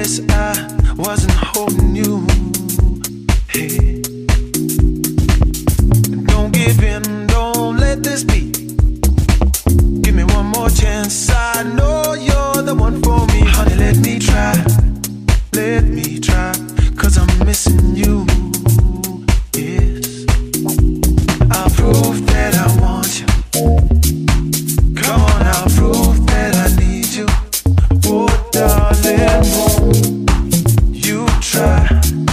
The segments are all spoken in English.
guess I wasn't holding you. Hey. Don't give in, don't let this be. Give me one more chance, I know you're the one for me. Honey, let me try, cause I'm missing you. Yes, I'll prove that I want you. Come on, I'll prove that I need you. Oh, darling, won't you try?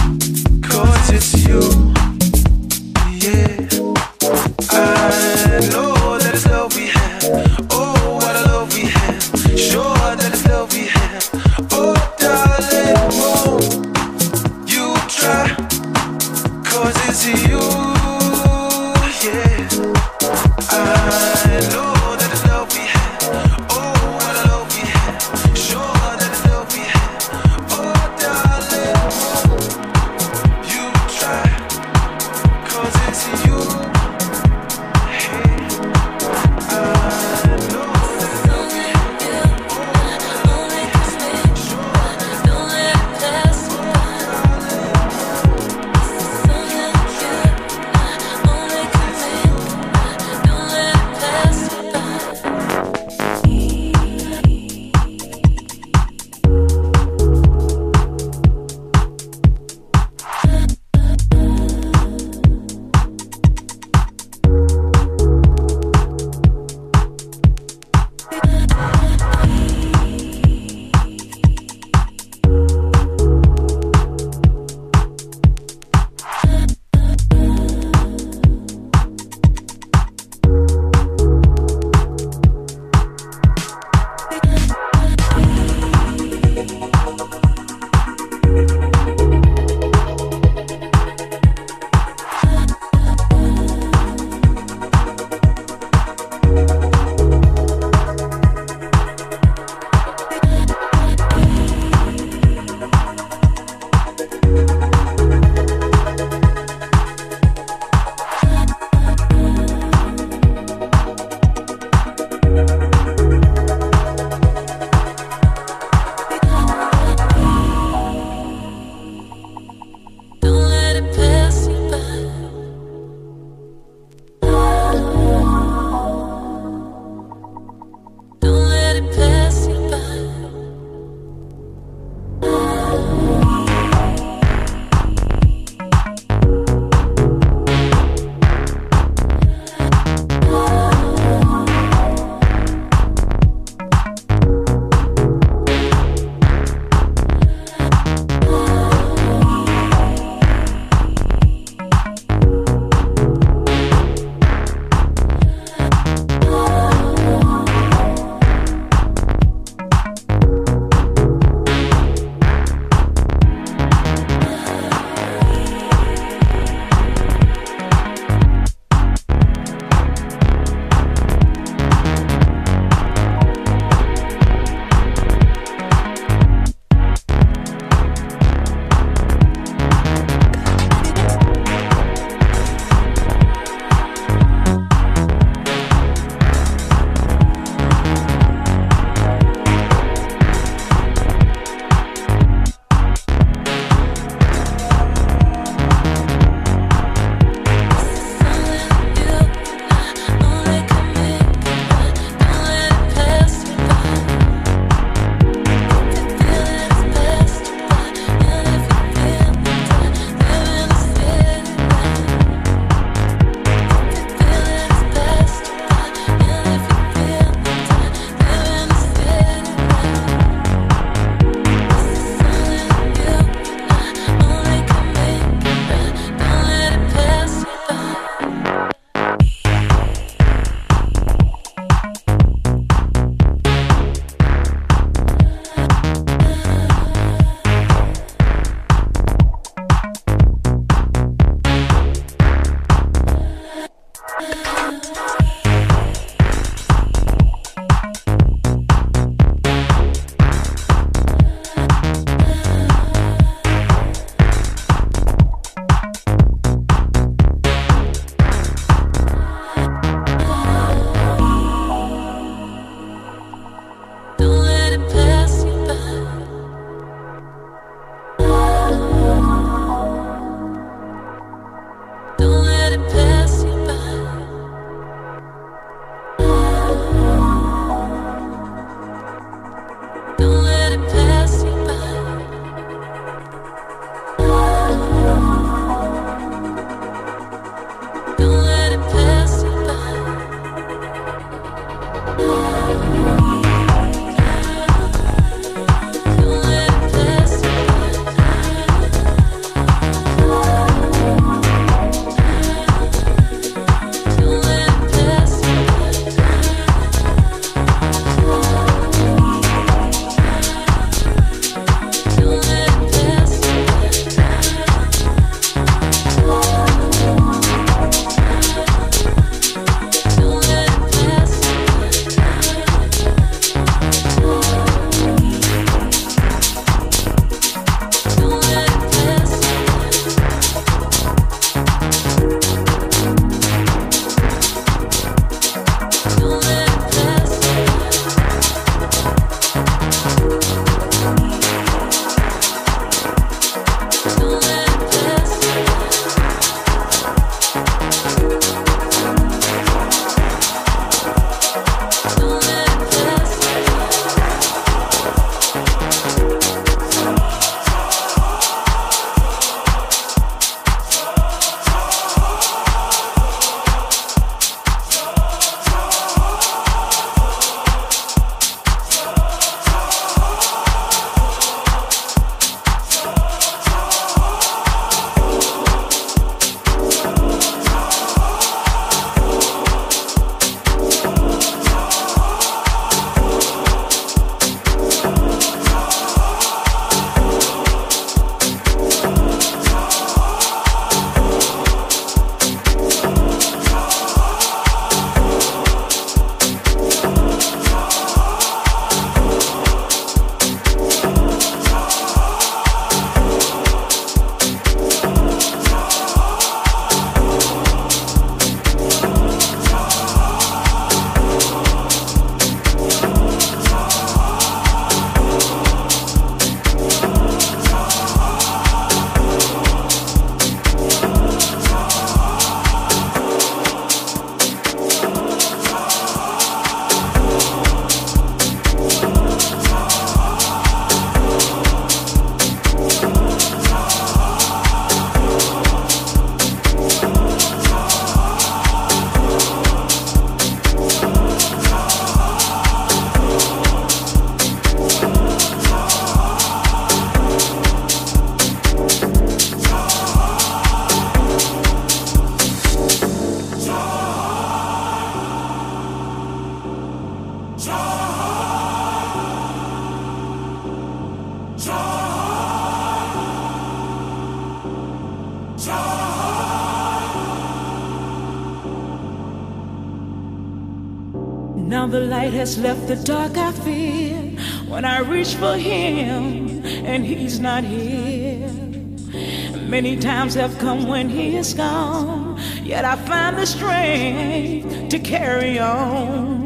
Now the light has left the dark I fear when I reach for him and he's not here. Many times have come when he is gone, yet I find the strength to carry on.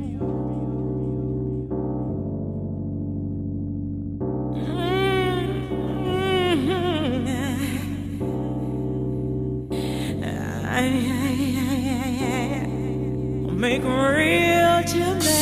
Make real to me.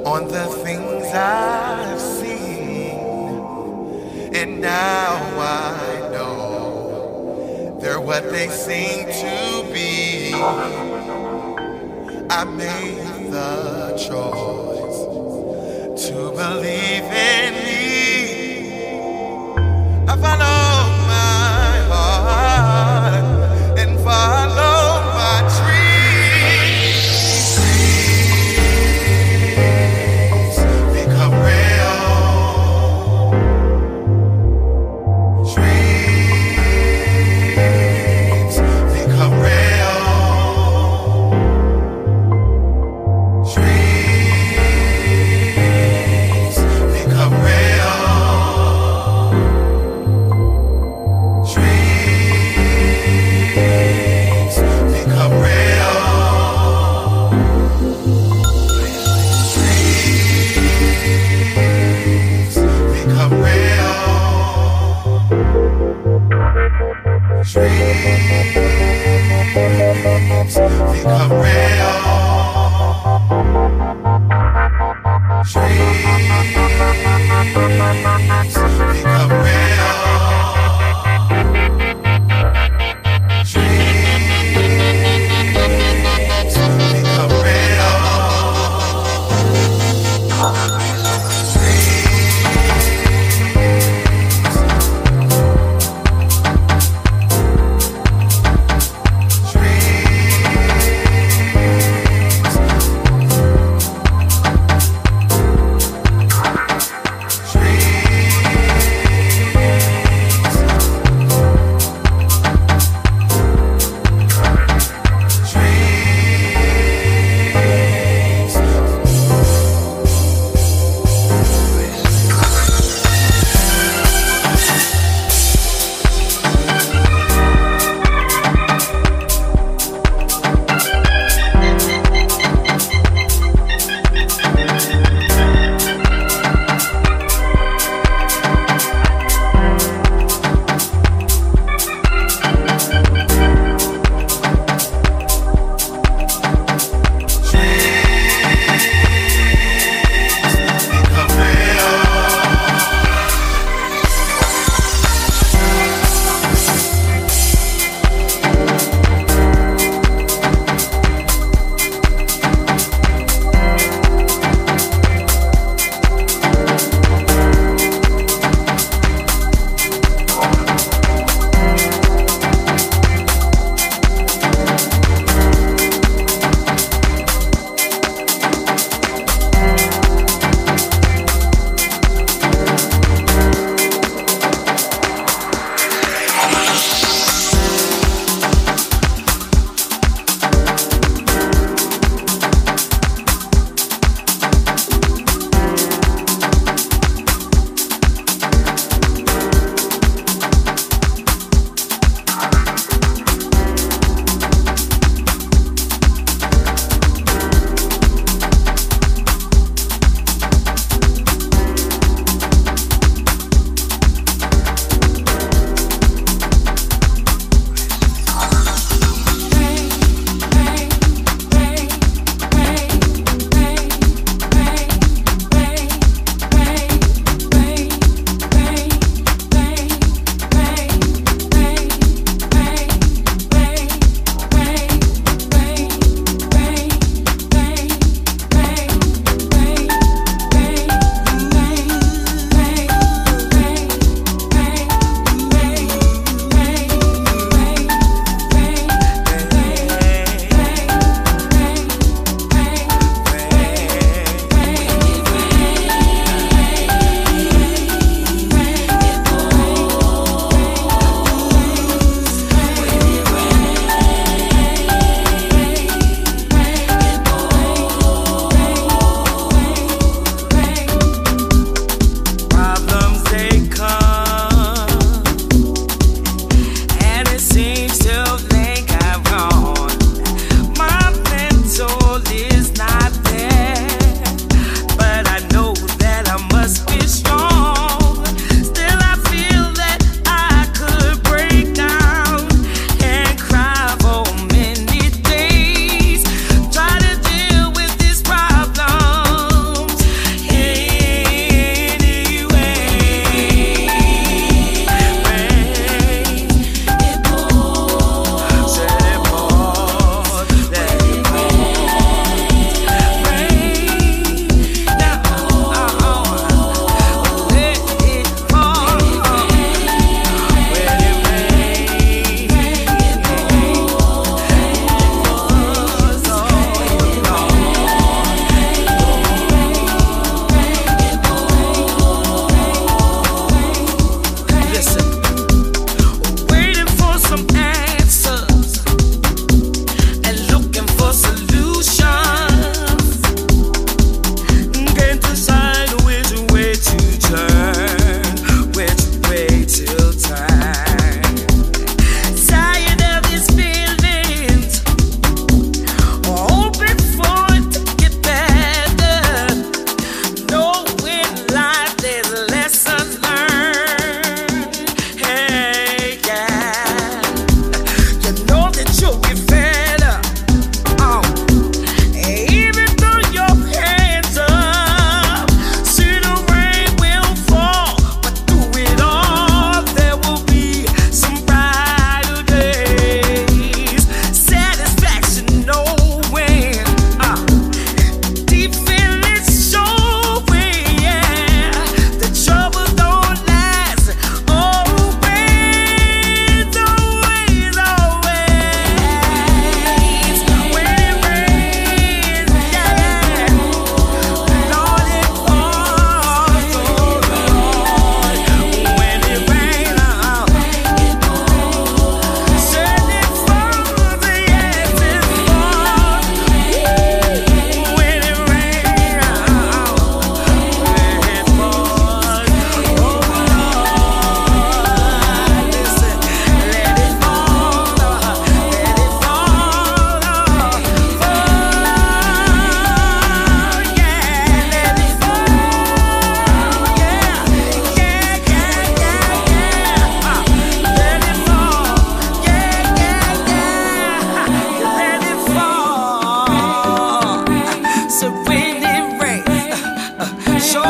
on the things I've seen, and now I know they're what they seem to be. I made the choice to believe in me. I follow my heart and follow my dreams. Dreams become real. Dreams become real. Dreams become real. Dreams become real. Dreams become real. Dreams become real. Dreams become real.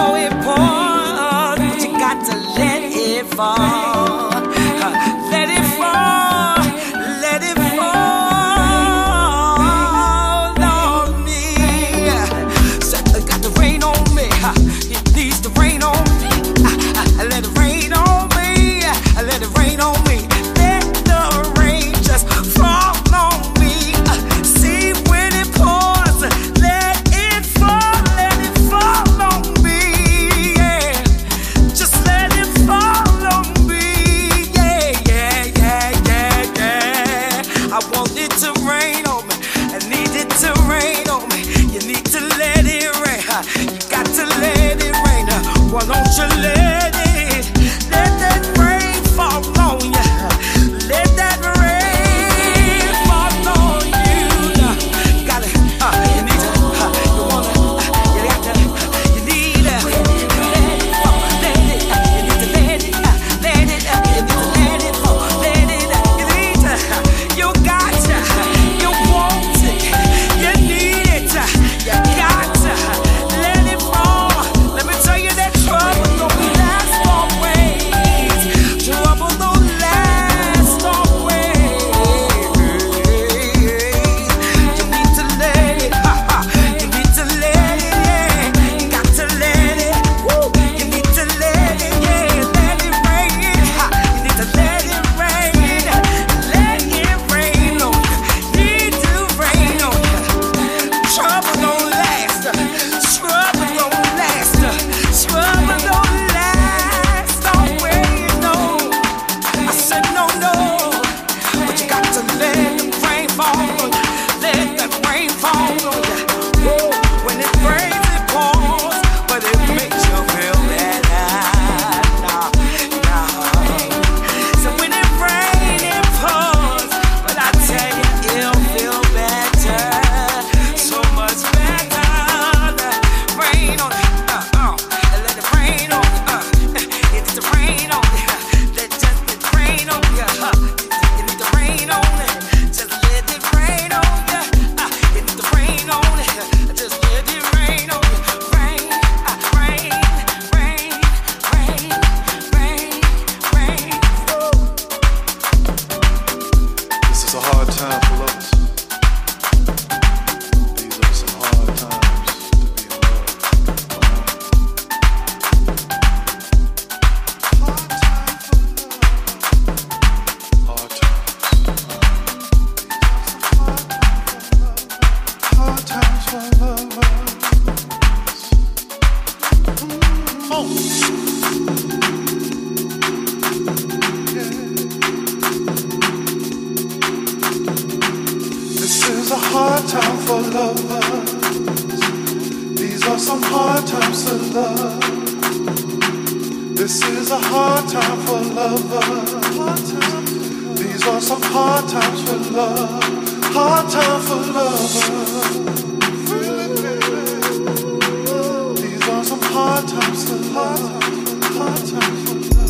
know it pours, but you got to let it fall. Let it fall, let it fall on me. So it got to rain on me, it needs to rain on me. Let it rain on me, let it rain on me. Let the rain just fall on me. See when it pours, let it fall on me. Yeah, just let it fall on me. Yeah, yeah, yeah, yeah, yeah. I want it to rain on me. I need it to rain on me. You need to let it rain. You got to let it rain. Why don't you let it? Let that rain fall on you. Let that rain fall on you. Got it. You need to. You want it. You got to. You need it. Let it fall. Let it. You need to let it. Let it. You need to let it fall. Let it. You need to. You got to. You want it. You need it. You got to. Let it fall. Let me tell you that trouble don't last always. Trouble don't last always. You need to let it. You need to let it. You got to let it. You need to let it. Yeah, let it rain. You need to let it rain. Let it rain on you. Need to rain on you. Trouble don't last. Trouble don't last. Trouble don't last always. No, I said no, no. But you got to let the rain fall on you. Let that rain fall on you. Woo. When it rains, it pours, but it makes you feel better. Nah, nah. So when it rains, it pours, but I tell you, it'll feel better. So much better. Rain on it. Let it rain on it. It's the rain on it. Let just it rain on you. You need to rain on it. Just let it rain on you. You need to rain on it. Just let it rain on you. Rain, rain, rain, rain, rain, rain. This is a hard time for lovers. These are some hard times to be in love. Hard times for lovers. This is a hard time for lovers. These are some hard times to love. This is a hard time for lovers. These are some hard times for love. Hard time for lovers. These are some hard times to love. Hard times for love.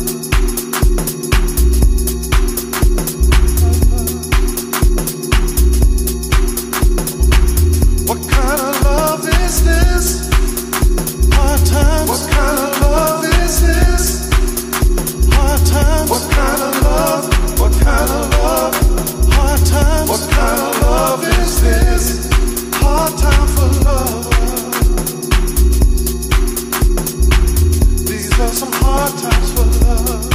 What kind of love is this? Hard times. What kind of love is this? Hard times. What kind of love? What kind of love? Hard times. What kind of love is this? Hard time for love. These are some hard times for love.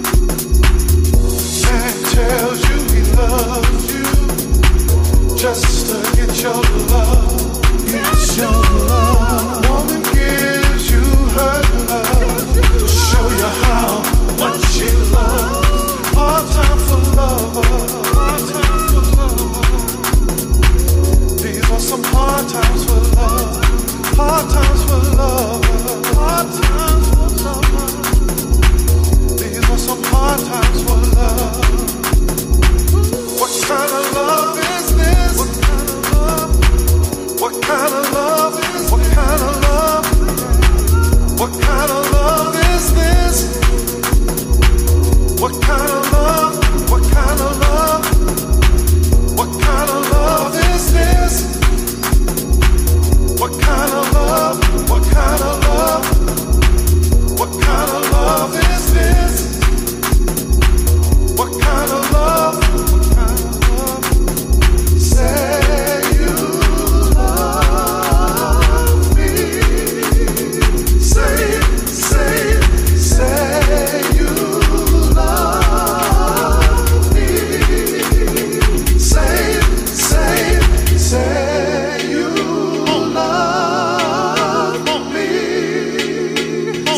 Man tells you he loves you just to get your love. Get your love. Woman gives you her love to show you how much she loves. Hard time for love. Hard time for love. These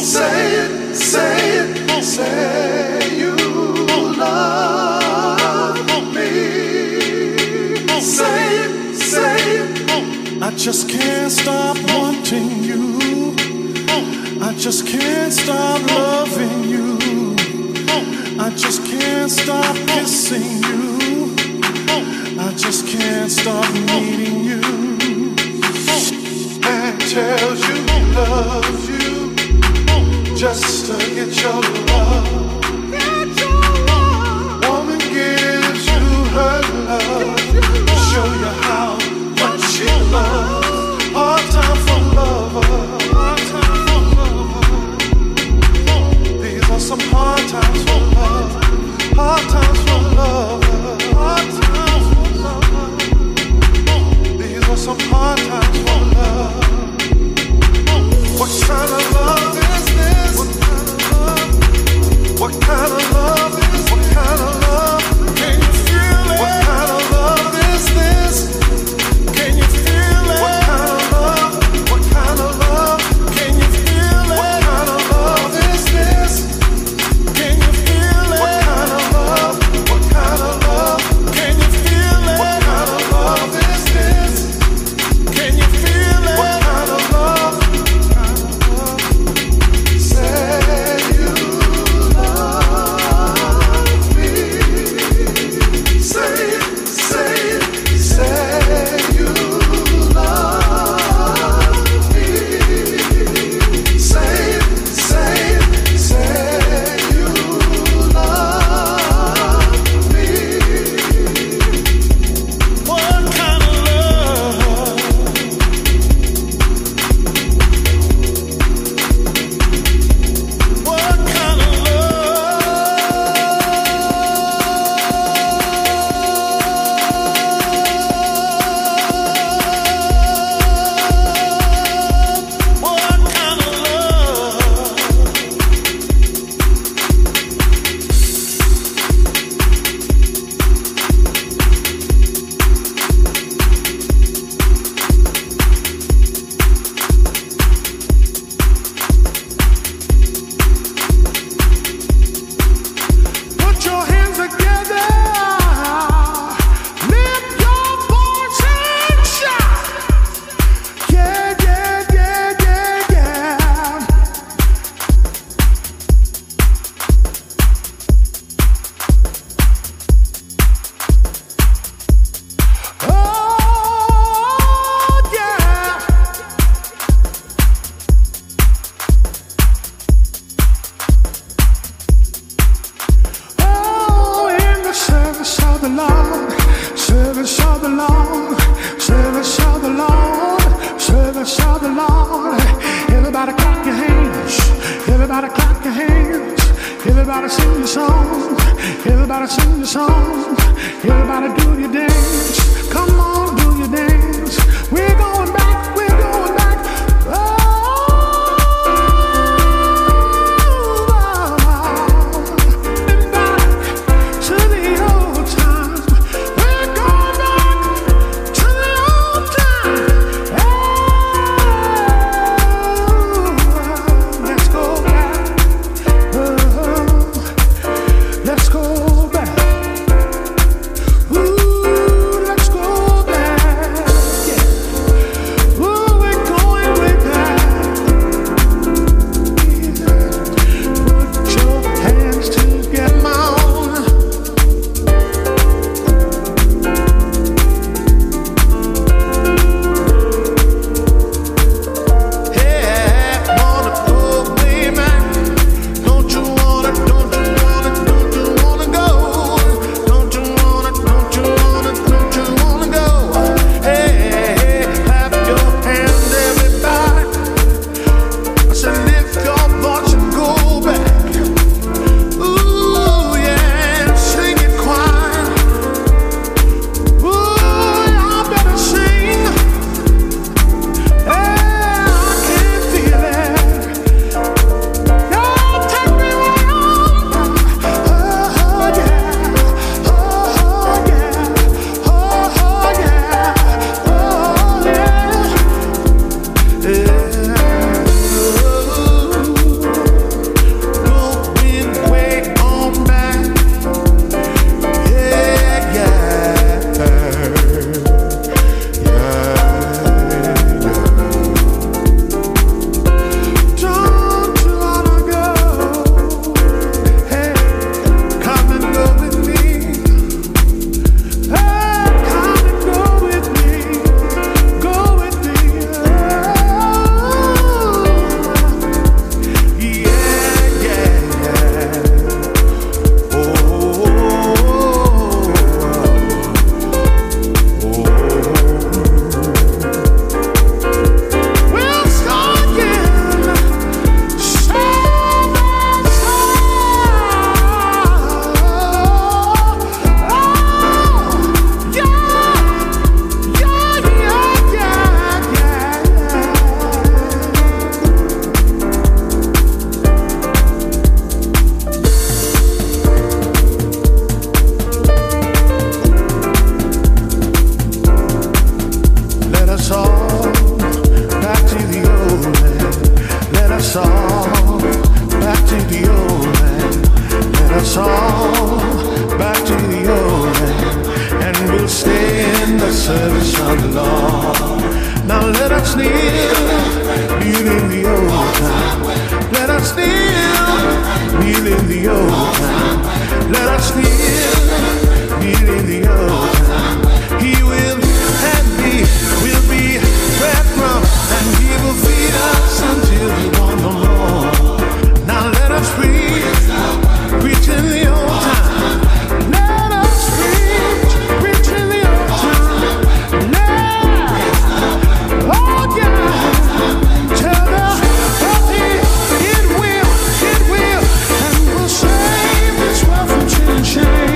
say you love me. Say it. I just can't stop wanting you. I just can't stop loving you. I just can't stop kissing you. I just can't stop needing you. Man tells you he loves you just to get your love. Woman gives you her love to show you how much she loves. Hard time for lovers. Hard time for lovers. These are some hard times for love. Hard times for lovers. Hard times for lovers. These are some hard times for love. What kind of love is this? What kind of love is? What kind of love? Can you feel it? What kind of love is this? Can you feel it? What kind of love? What kind of love? Can you feel it? What kind of love is this? Can you feel it? What kind of love? What kind of love? Can you feel it? What kind of love is this? Can you feel it? What kind of love? Say you love me. Say it, say it, say you love me. Say it, say it, say you love me. What kind of love? What kind of love? What kind of love? Put your hands together, lift your voice and shout. Yeah, yeah, yeah, yeah, yeah. Oh, yeah. Oh, in the service of the Lord, service of the Lord, service of the Lord, service of the Lord. Everybody clap your hands, everybody clap your hands, everybody sing the song, everybody sing the song, everybody do your dance. Come on, do your dance. We're going back, we're going back. Oh. To the old times, we're going back to the old times. Oh, let's go back. Let's go back. Ooh, let's go back. all back to the old land. Let us all back to the old land, and we'll stay in the service of the Lord. Now let us kneel, kneel in the old time. Let us kneel, kneel in the old time. Let us kneel, kneel in the old time. He will and we will be fed from, and He will feed us until we want no more. Now let us preach, preach in the old time. Let us preach, preach in the old time. Oh God, tell the healthy, it will, and will save this world from sin and shame.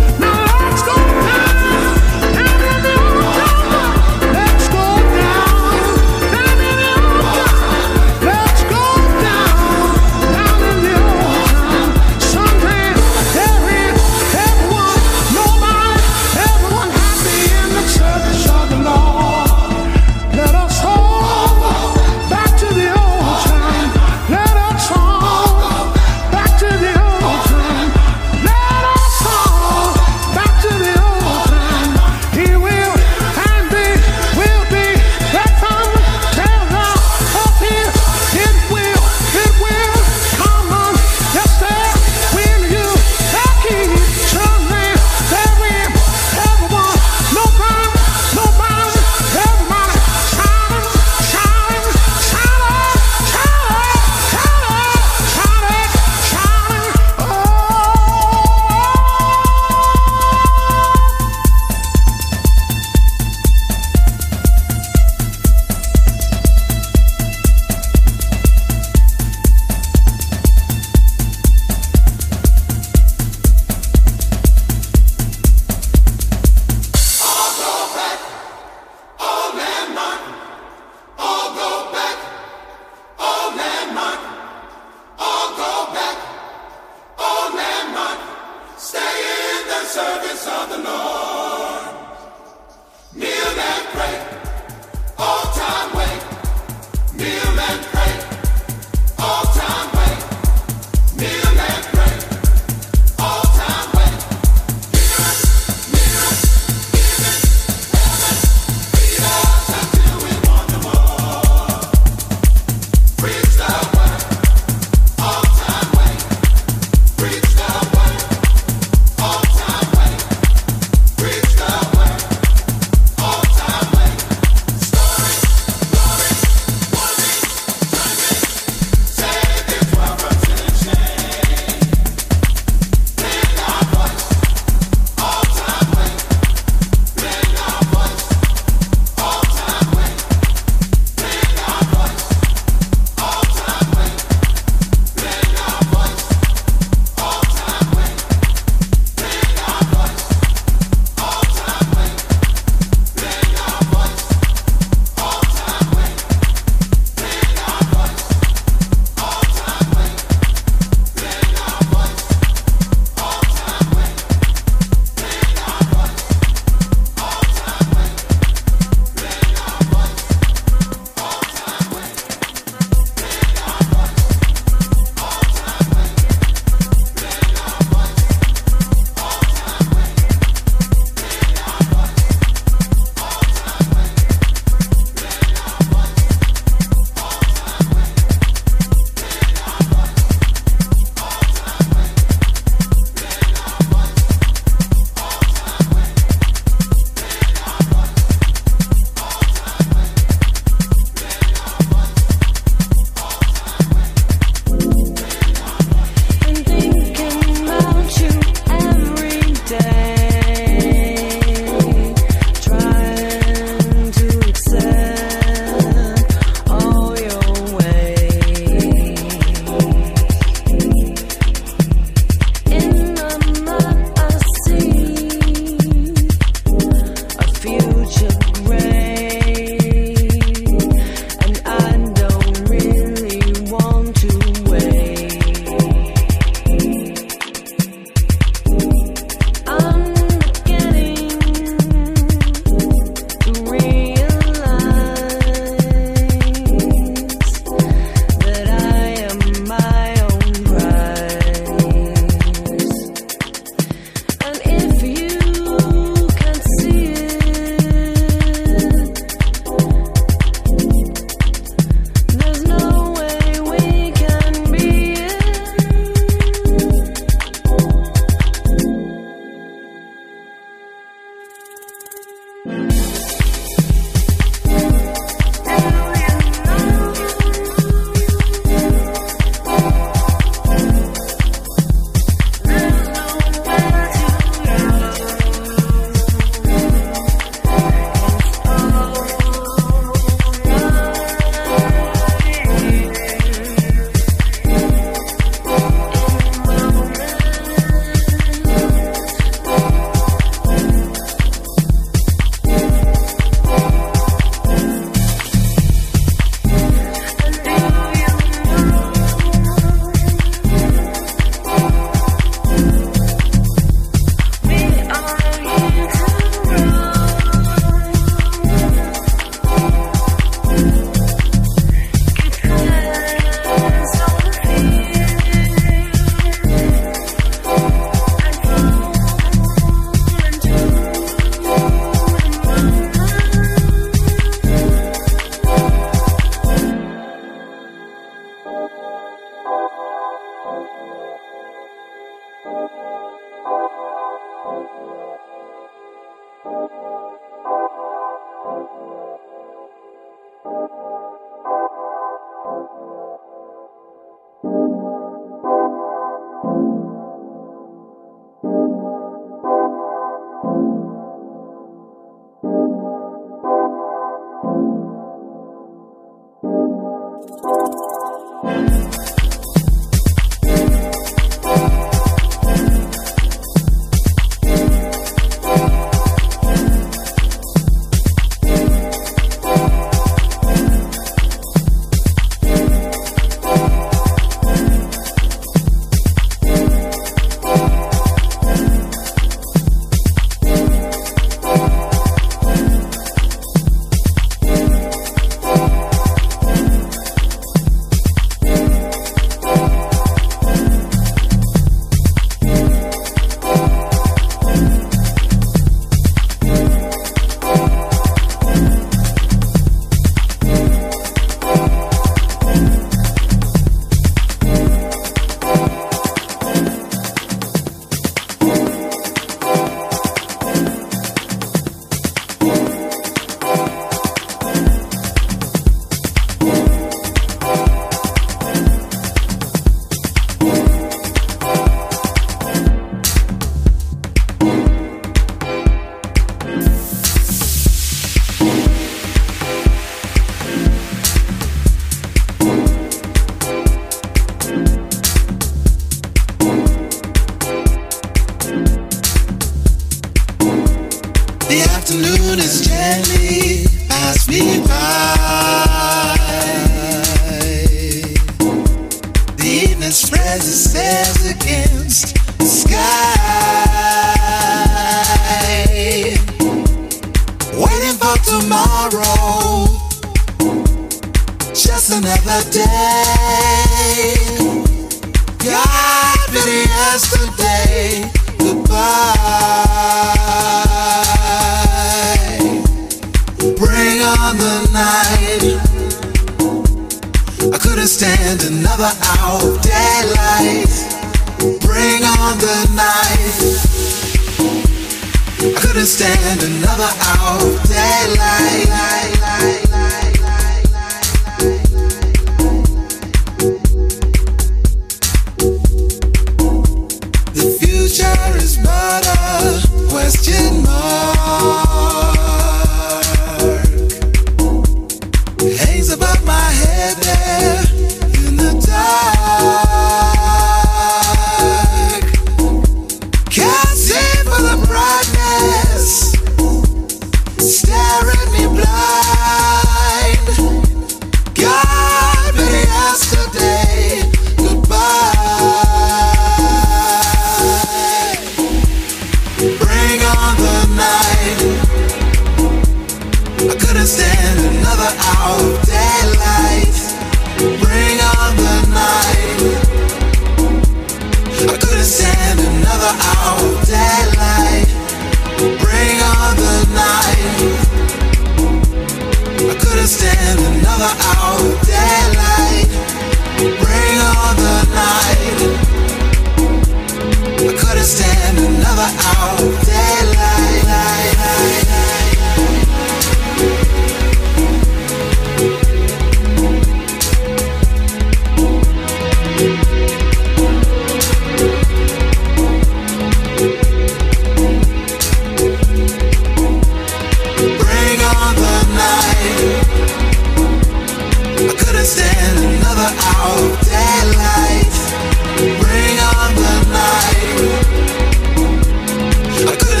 I couldn't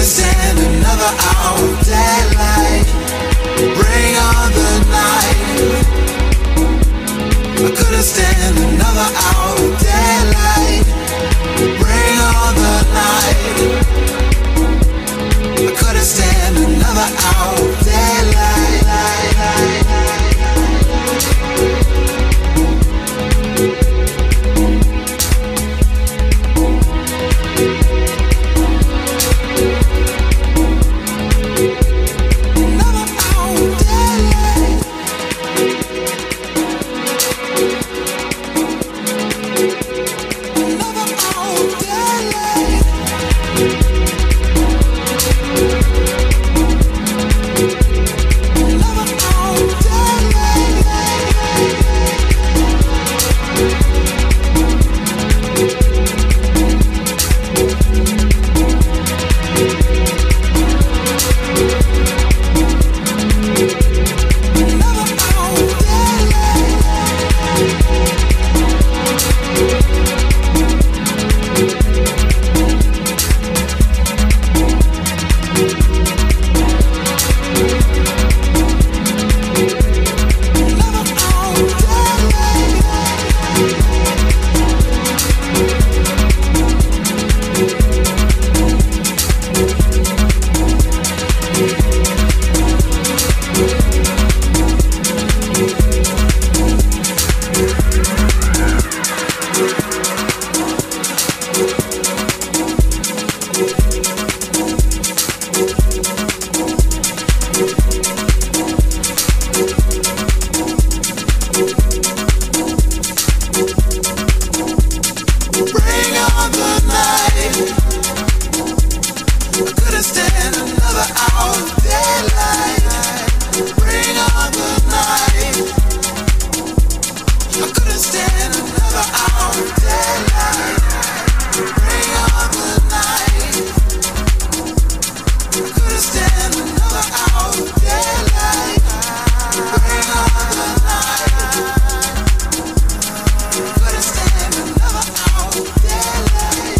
of the night. I couldn't stand another hour of daylight. Ring of the night. I couldn't stand another hour of daylight. Ring of the night. Couldn't stand another hour of daylight.